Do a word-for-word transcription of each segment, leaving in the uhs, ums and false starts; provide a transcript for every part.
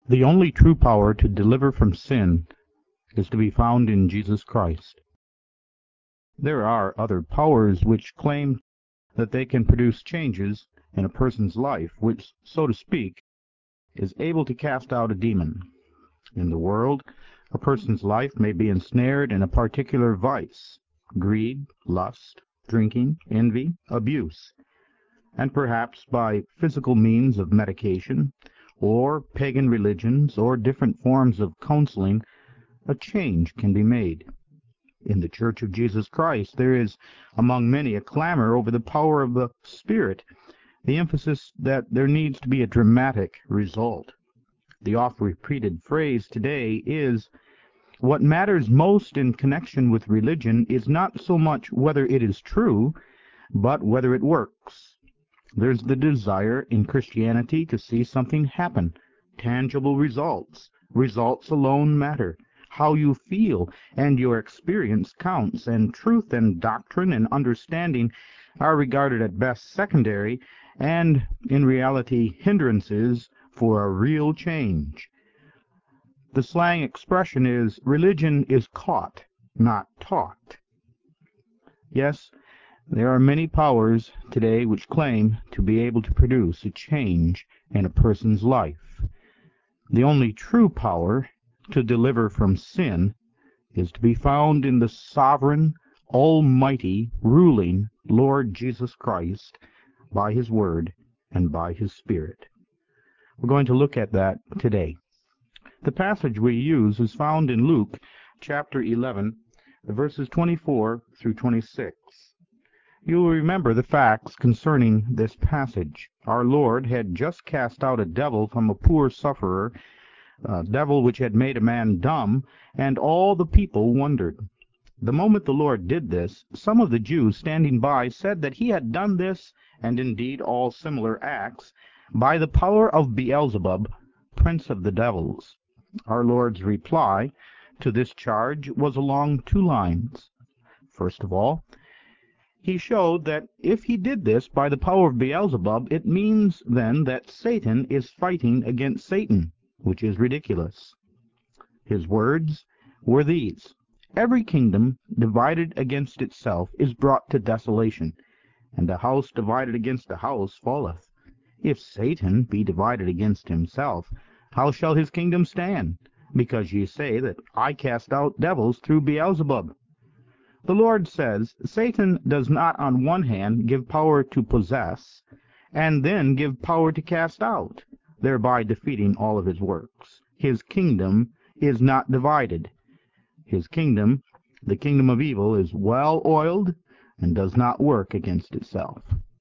The only true power to deliver from sin is to be found in Jesus Christ. There are other powers which claim that they can produce changes in a person's life, which, so to speak, is able to cast out a demon. In the world, a person's life may be ensnared in a particular vice, greed, lust, drinking, envy, abuse, and perhaps by physical means of medication, or pagan religions, or different forms of counseling, a change can be made. In the Church of Jesus Christ there is among many a clamor over the power of the Spirit, the emphasis that there needs to be a dramatic result. The oft-repeated phrase today is, what matters most in connection with religion is not so much whether it is true, but whether it works. There's the desire in Christianity to see something happen, tangible results. Results alone matter. How you feel and your experience counts, and truth and doctrine and understanding are regarded at best secondary, and in reality hindrances for a real change. The slang expression is, religion is caught, not taught. Yes, there are many powers today which claim to be able to produce a change in a person's life. The only true power to deliver from sin is to be found in the sovereign, almighty, ruling Lord Jesus Christ, by His Word and by His Spirit. We're going to look at that today. The passage we use is found in Luke chapter eleven, verses twenty-four through twenty-six. You will remember the facts concerning this passage. Our Lord had just cast out a devil from a poor sufferer, a devil which had made a man dumb, and all the people wondered. The moment the Lord did this, some of the Jews standing by said that he had done this, and indeed all similar acts, by the power of Beelzebub, prince of the devils. Our Lord's reply to this charge was along two lines. First of all, He showed that if he did this by the power of Beelzebub, it means then that Satan is fighting against Satan, which is ridiculous. His words were these: every kingdom divided against itself is brought to desolation, and a house divided against a house falleth. If Satan be divided against himself, how shall his kingdom stand? Because ye say that I cast out devils through Beelzebub. The Lord says Satan does not on one hand give power to possess, and then give power to cast out, thereby defeating all of his works. His kingdom is not divided. His kingdom, the kingdom of evil, is well oiled and does not work against itself.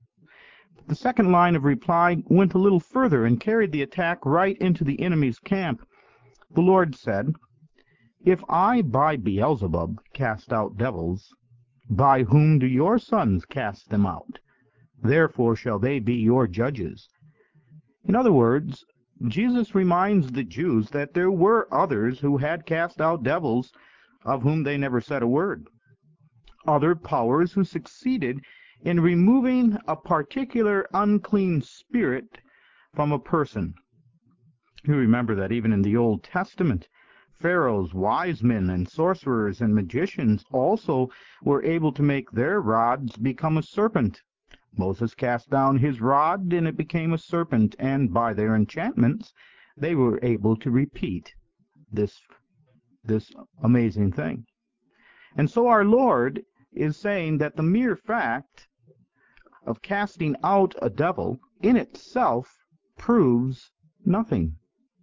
The second line of reply went a little further and carried the attack right into the enemy's camp. The Lord said, if I by Beelzebub cast out devils, by whom do your sons cast them out? Therefore shall they be your judges. In other words, Jesus reminds the Jews that there were others who had cast out devils, of whom they never said a word. Other powers who succeeded in removing a particular unclean spirit from a person. You remember that even in the Old Testament, pharaohs, wise men, and sorcerers and magicians also were able to make their rods become a serpent. Moses cast down his rod, and it became a serpent, and by their enchantments they were able to repeat this, this amazing thing. And so our Lord is saying that the mere fact of casting out a devil in itself proves nothing.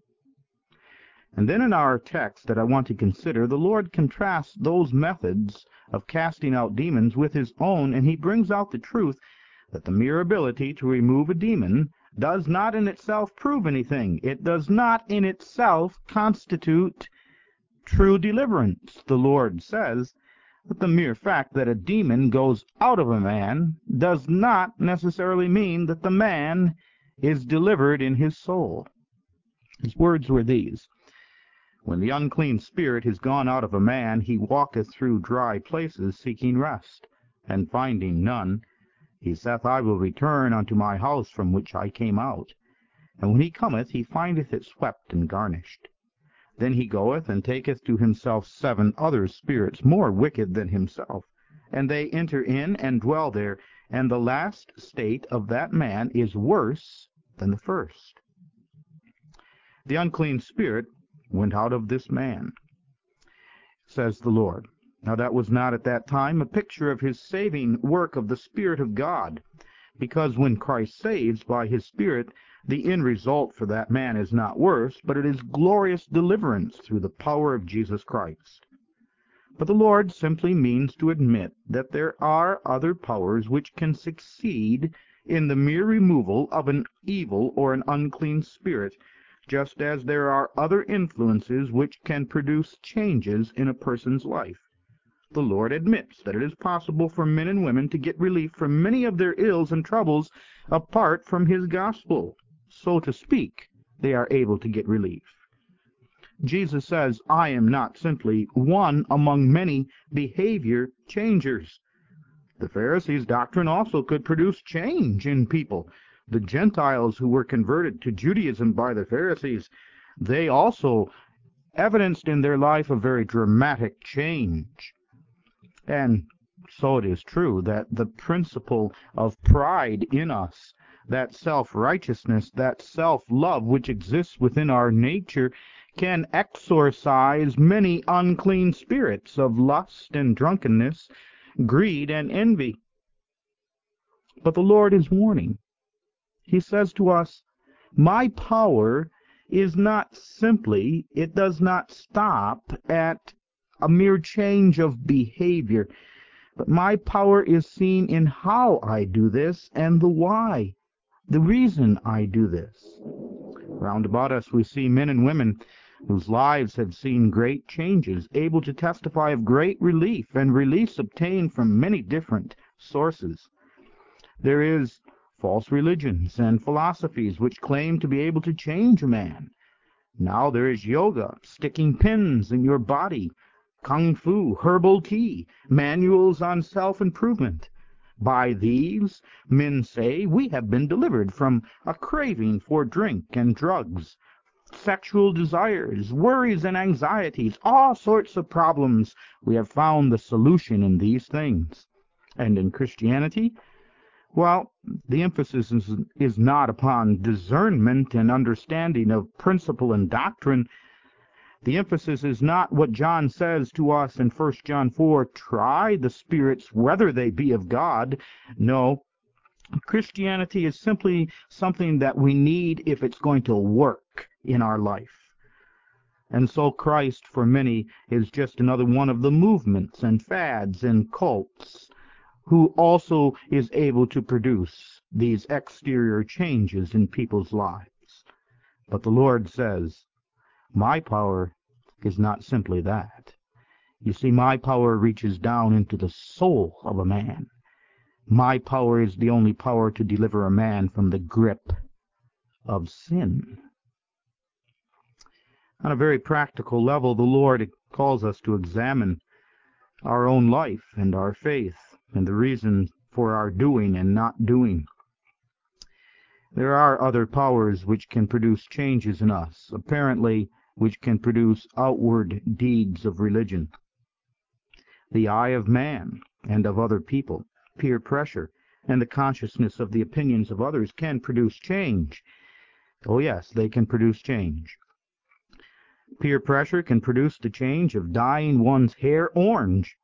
And then in our text that I want to consider, the Lord contrasts those methods of casting out demons with his own, and he brings out the truth that the mere ability to remove a demon does not in itself prove anything. It does not in itself constitute true deliverance. The Lord says that the mere fact that a demon goes out of a man does not necessarily mean that the man is delivered in his soul. His words were these: when the unclean spirit is gone out of a man, he walketh through dry places seeking rest, and finding none, he saith, I will return unto my house from which I came out. And when he cometh, he findeth it swept and garnished. Then he goeth, and taketh to himself seven other spirits more wicked than himself, and they enter in and dwell there, and the last state of that man is worse than the first. The unclean spirit went out of this man, says the Lord. Now that was not at that time a picture of his saving work of the Spirit of God, because when Christ saves by his Spirit, the end result for that man is not worse, but it is glorious deliverance through the power of Jesus Christ. But the Lord simply means to admit that there are other powers which can succeed in the mere removal of an evil or an unclean spirit, just as there are other influences which can produce changes in a person's life. The Lord admits that it is possible for men and women to get relief from many of their ills and troubles apart from his gospel. So to speak, they are able to get relief. Jesus says, I am not simply one among many behavior changers. The Pharisees' doctrine also could produce change in people. The Gentiles who were converted to Judaism by the Pharisees, they also evidenced in their life a very dramatic change. And so it is true that the principle of pride in us, that self-righteousness, that self-love which exists within our nature, can exorcise many unclean spirits of lust and drunkenness, greed and envy. But the Lord is warning. He says to us, my power is not simply, it does not stop at a mere change of behavior, but my power is seen in how I do this and the why, the reason I do this. Round about us we see men and women whose lives have seen great changes, able to testify of great relief and release obtained from many different sources. There is false religions and philosophies which claim to be able to change a man. Now there is yoga, sticking pins in your body, kung fu, herbal tea, manuals on self-improvement. By these, men say, we have been delivered from a craving for drink and drugs, sexual desires, worries and anxieties, all sorts of problems. We have found the solution in these things. And in Christianity, well, the emphasis is, is not upon discernment and understanding of principle and doctrine. The emphasis is not what John says to us in First John four, try the spirits whether they be of God. No, Christianity is simply something that we need if it's going to work in our life. And so Christ, for many, is just another one of the movements and fads and cults, who also is able to produce these exterior changes in people's lives. But the Lord says, my power is not simply that. You see, my power reaches down into the soul of a man. My power is the only power to deliver a man from the grip of sin. On a very practical level, the Lord calls us to examine our own life and our faith and the reason for our doing and not doing. There are other powers which can produce changes in us, apparently which can produce outward deeds of religion. The eye of man and of other people, peer pressure, and the consciousness of the opinions of others can produce change. Oh yes, they can produce change. Peer pressure can produce the change of dyeing one's hair orange,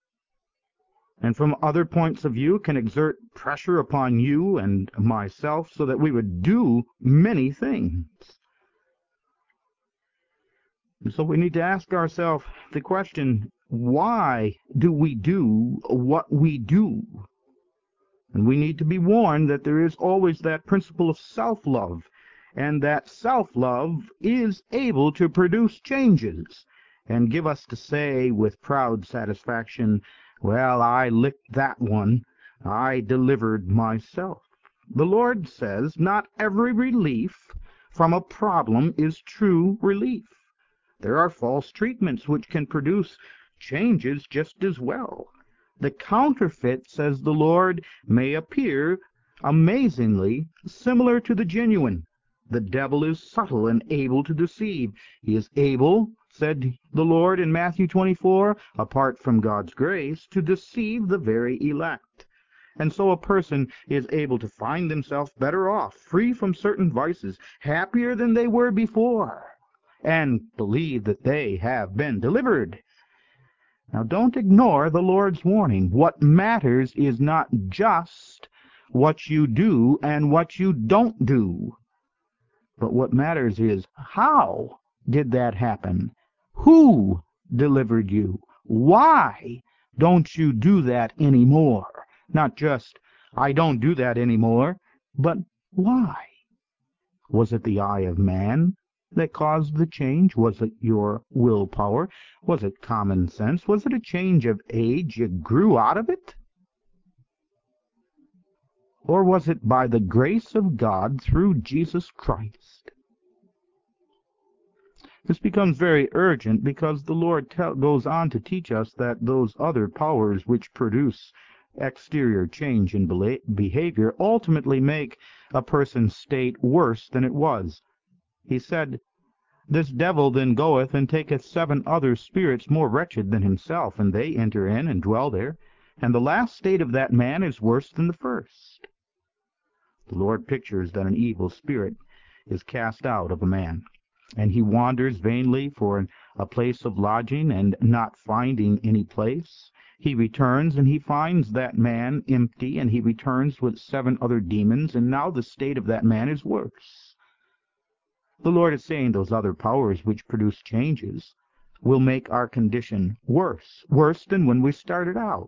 and from other points of view can exert pressure upon you and myself so that we would do many things. And so we need to ask ourselves the question, why do we do what we do? And we need to be warned that there is always that principle of self-love, and that self-love is able to produce changes and give us to say with proud satisfaction, well, I licked that one. I delivered myself. The Lord says not every relief from a problem is true relief. There are false treatments which can produce changes just as well. The counterfeit, says the Lord, may appear amazingly similar to the genuine. The devil is subtle and able to deceive. He is able, said the Lord in Matthew twenty-four, apart from God's grace, to deceive the very elect. And so a person is able to find themselves better off, free from certain vices, happier than they were before, and believe that they have been delivered. Now don't ignore the Lord's warning. What matters is not just what you do and what you don't do, but what matters is how did that happen? Who delivered you? Why don't you do that anymore? Not just, I don't do that anymore, but why? Was it the eye of man that caused the change? Was it your willpower? Was it common sense? Was it a change of age? You grew out of it? Or was it by the grace of God through Jesus Christ? This becomes very urgent because the Lord tell, goes on to teach us that those other powers which produce exterior change in behavior ultimately make a person's state worse than it was. He said, "This devil then goeth and taketh seven other spirits more wretched than himself, and they enter in and dwell there, and the last state of that man is worse than the first." The Lord pictures that an evil spirit is cast out of a man, and he wanders vainly for a place of lodging, and not finding any place, he returns, and he finds that man empty, and he returns with seven other demons, and now the state of that man is worse. The Lord is saying those other powers which produce changes will make our condition worse, worse than when we started out.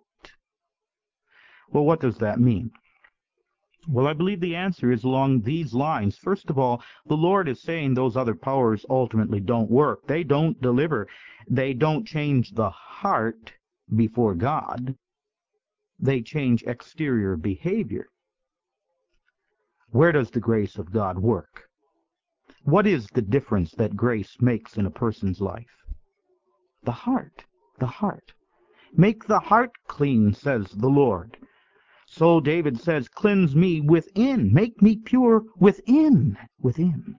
Well, what does that mean? Well, I believe the answer is along these lines. First of all, the Lord is saying those other powers ultimately don't work. They don't deliver. They don't change the heart before God. They change exterior behavior. Where does the grace of God work? What is the difference that grace makes in a person's life? The heart. The heart. Make the heart clean, says the Lord. So David says, cleanse me within, make me pure within, within.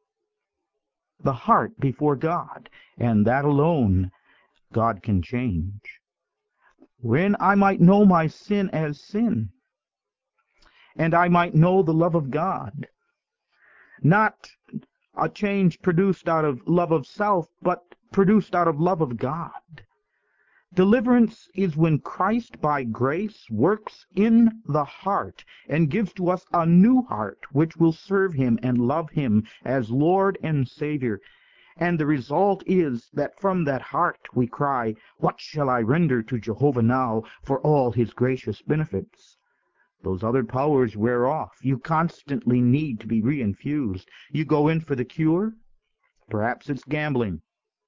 The heart before God, and that alone God can change. When I might know my sin as sin, and I might know the love of God. Not a change produced out of love of self, but produced out of love of God. Deliverance is when Christ by grace works in the heart and gives to us a new heart which will serve Him and love Him as Lord and Savior. And the result is that from that heart we cry, "What shall I render to Jehovah now for all His gracious benefits?" Those other powers wear off. You constantly need to be reinfused. You go in for the cure. Perhaps it's gambling.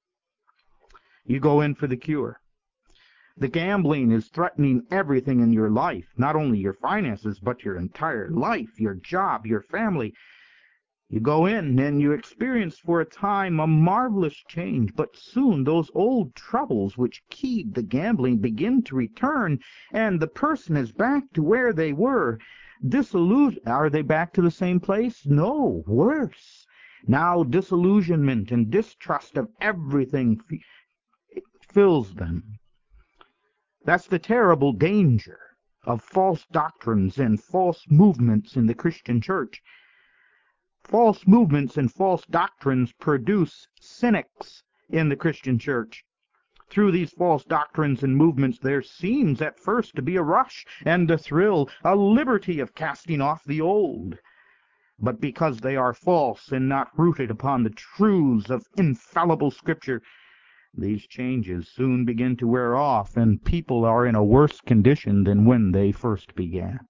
You go in for the cure. The gambling is threatening everything in your life, not only your finances, but your entire life, your job, your family. You go in and you experience for a time a marvelous change, but soon those old troubles which keyed the gambling begin to return, and the person is back to where they were. Disillusion. Are they back to the same place? No, worse. Now disillusionment and distrust of everything fills them. That's the terrible danger of false doctrines and false movements in the Christian church. False movements and false doctrines produce cynics in the Christian church. Through these false doctrines and movements there seems at first to be a rush and a thrill, a liberty of casting off the old. But because they are false and not rooted upon the truths of infallible Scripture, these changes soon begin to wear off, and people are in a worse condition than when they first began.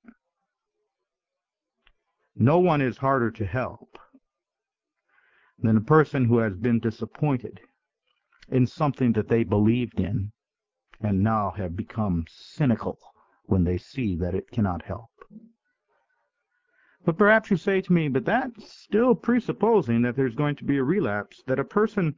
No one is harder to help than a person who has been disappointed in something that they believed in and now have become cynical when they see that it cannot help. But perhaps you say to me, but that's still presupposing that there's going to be a relapse, that a person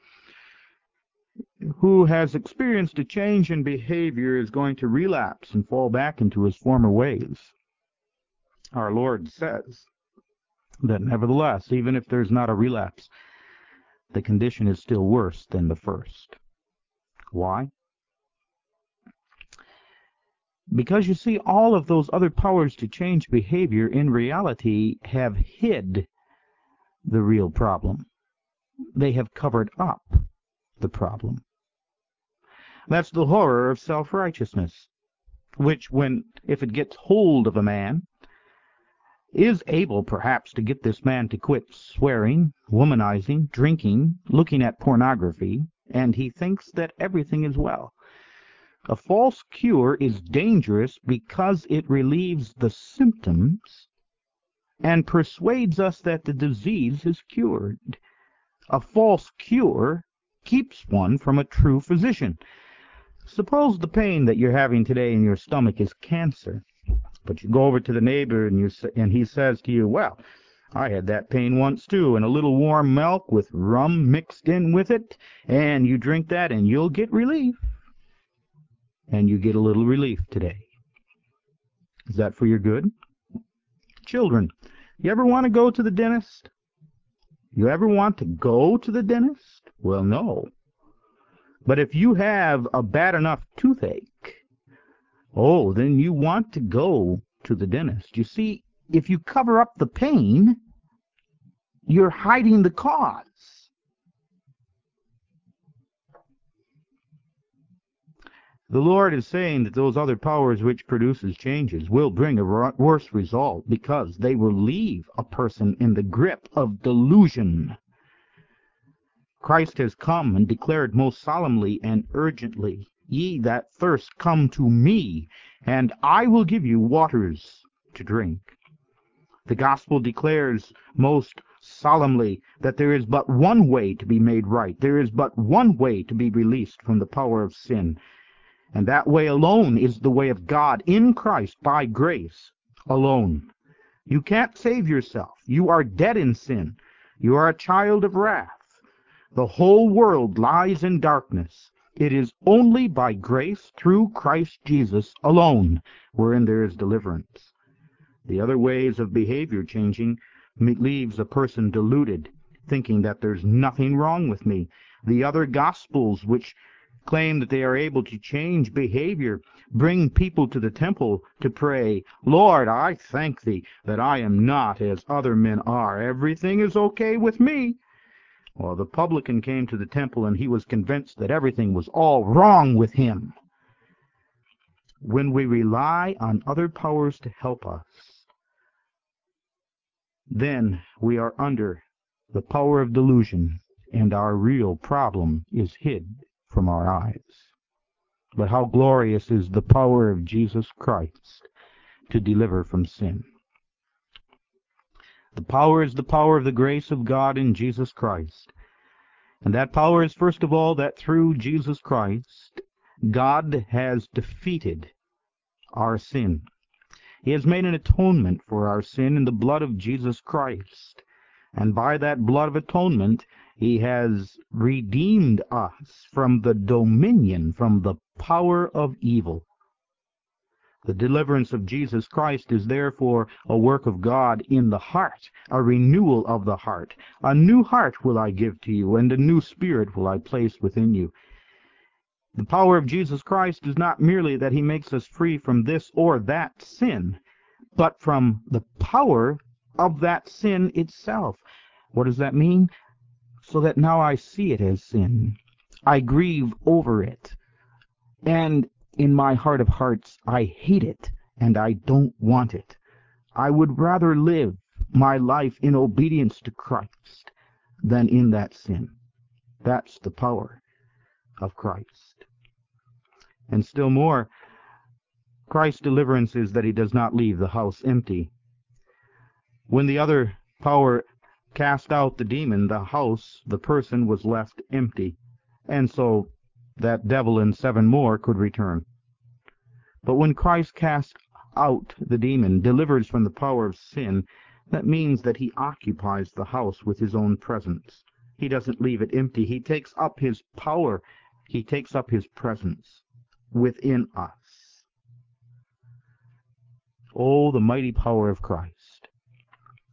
who has experienced a change in behavior is going to relapse and fall back into his former ways. Our Lord says that nevertheless, even if there's not a relapse, the condition is still worse than the first. Why? Because you see, all of those other powers to change behavior in reality have hid the real problem. They have covered up the problem. That's the horror of self-righteousness, which, when, if it gets hold of a man, is able perhaps to get this man to quit swearing, womanizing, drinking, looking at pornography, and he thinks that everything is well. A false cure is dangerous because it relieves the symptoms and persuades us that the disease is cured. A false cure keeps one from a true physician. Suppose the pain that you're having today in your stomach is cancer, but you go over to the neighbor and, you, and he says to you, well, I had that pain once too, and a little warm milk with rum mixed in with it, and you drink that and you'll get relief. And you get a little relief today. Is that for your good? Children, you ever want to go to the dentist? You ever want to go to the dentist? Well, no. But if you have a bad enough toothache, oh, then you want to go to the dentist. You see, if you cover up the pain, you're hiding the cause. The Lord is saying that those other powers which produces changes will bring a worse result because they will leave a person in the grip of delusion. Christ has come and declared most solemnly and urgently, Ye that thirst, come to me, and I will give you waters to drink. The gospel declares most solemnly that there is but one way to be made right. There is but one way to be released from the power of sin. And that way alone is the way of God in Christ by grace alone. You can't save yourself. You are dead in sin. You are a child of wrath. The whole world lies in darkness. It is only by grace through Christ Jesus alone wherein there is deliverance. The other ways of behavior changing leaves a person deluded, thinking that there's nothing wrong with me. The other gospels which claim that they are able to change behavior bring people to the temple to pray, Lord, I thank thee that I am not as other men are. Everything is okay with me. Well, the publican came to the temple and he was convinced that everything was all wrong with him. When we rely on other powers to help us, then we are under the power of delusion, and our real problem is hid from our eyes. But how glorious is the power of Jesus Christ to deliver from sin. The power is the power of the grace of God in Jesus Christ. And that power is, first of all, that through Jesus Christ, God has defeated our sin. He has made an atonement for our sin in the blood of Jesus Christ. And by that blood of atonement, He has redeemed us from the dominion, from the power of evil. The deliverance of Jesus Christ is therefore a work of God in the heart, a renewal of the heart. A new heart will I give to you, and a new spirit will I place within you. The power of Jesus Christ is not merely that He makes us free from this or that sin, but from the power of that sin itself. What does that mean? So that now I see it as sin. I grieve over it. And in my heart of hearts, I hate it, and I don't want it. I would rather live my life in obedience to Christ than in that sin. That's the power of Christ. And still more, Christ's deliverance is that He does not leave the house empty. When the other power cast out the demon, the house, the person was left empty, and so that devil and seven more could return. But when Christ cast out the demon, delivers from the power of sin, that means that He occupies the house with His own presence. He doesn't leave it empty. He takes up His power. He takes up His presence within us. Oh, the mighty power of Christ.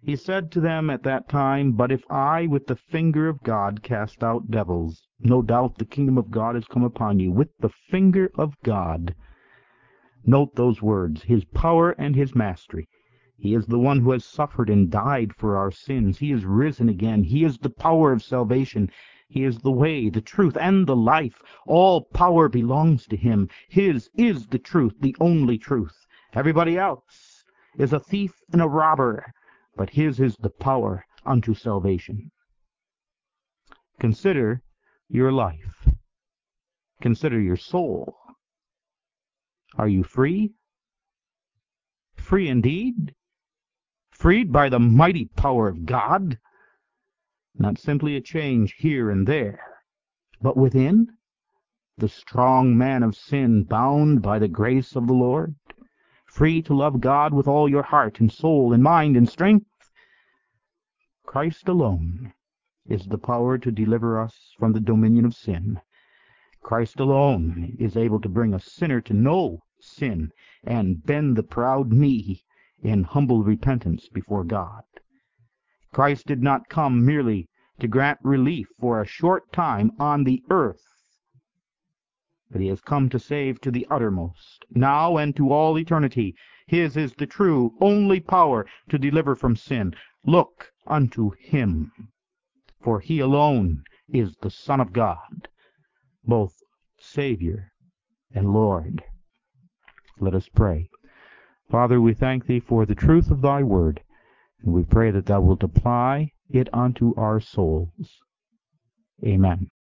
He said to them at that time, But if I with the finger of God cast out devils, no doubt the kingdom of God has come upon you. With the finger of God. Note those words, his power and his mastery. He is the one who has suffered and died for our sins. He is risen again. He is the power of salvation. He is the way, the truth, and the life. All power belongs to him. His is the truth, the only truth. Everybody else is a thief and a robber, but his is the power unto salvation. Consider your life. Consider your soul. Are you free? Free indeed? Freed by the mighty power of God? Not simply a change here and there, but within? The strong man of sin, bound by the grace of the Lord? Free to love God with all your heart and soul and mind and strength? Christ alone is the power to deliver us from the dominion of sin. Christ alone is able to bring a sinner to know sin and bend the proud knee in humble repentance before God. Christ did not come merely to grant relief for a short time on the earth, but he has come to save to the uttermost, now and to all eternity. His is the true, only power to deliver from sin. Look unto him, for he alone is the Son of God, both Savior and Lord. Let us pray. Father, we thank thee for the truth of thy word, and we pray that thou wilt apply it unto our souls. Amen.